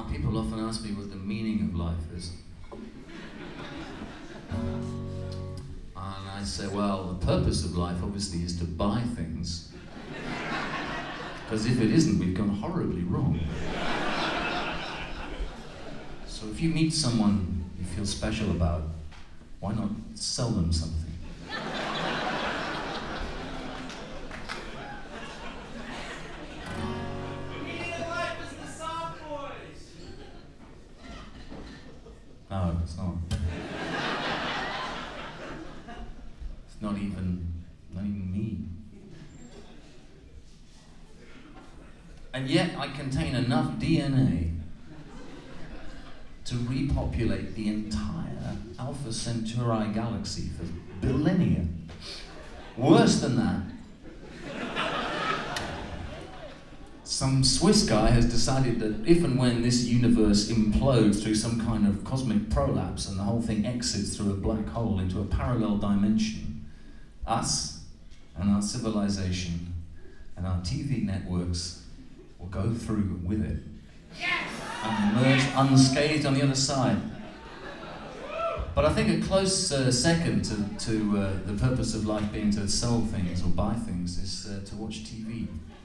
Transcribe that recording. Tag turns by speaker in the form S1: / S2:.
S1: People often ask me what the meaning of life is. And I say, well, the purpose of life obviously is to buy things. Because if it isn't, we've gone horribly wrong. So if you meet someone you feel special about, why not sell them something? No, it's not. It's not even me. And yet I contain enough DNA to repopulate the entire Alpha Centauri galaxy for millennia. Worse than that, some Swiss guy has decided that if and when this universe implodes through some kind of cosmic prolapse and the whole thing exits through a black hole into a parallel dimension, us and our civilization and our TV networks will go through with it. Yes! And emerge unscathed on the other side. But I think a close second to the purpose of life being to sell things or buy things is to watch TV.